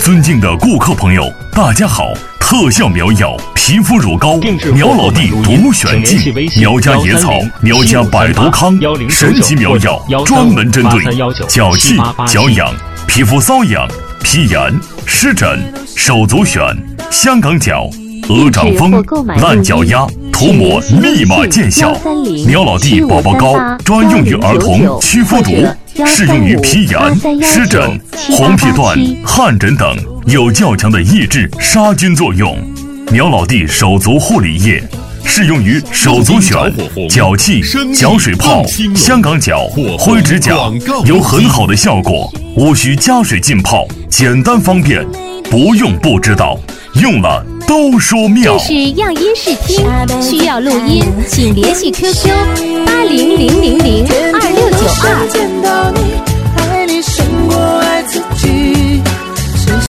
尊敬的顾客朋友，大家好！特效苗药皮肤乳膏，苗老弟独选剂，苗家野草，苗家百毒康，神奇苗药，专门针对脚气、脚痒、皮肤瘙痒、皮炎、湿疹、手足癣、香港脚、鹅掌风、烂脚丫，涂抹立马见效。苗老弟宝宝膏专用于儿童祛肤毒，适用于皮炎、湿疹、红皮缎、汗疹等，有较强的抑制杀菌作用。苗老弟手足护理液适用于手足癣、脚气、脚水泡、香港脚、灰指甲，有很好的效果，无需加水浸泡，简单方便，不用不知道，用了都说妙。 这是样音视听，需要录音请联系 QQ 80000692。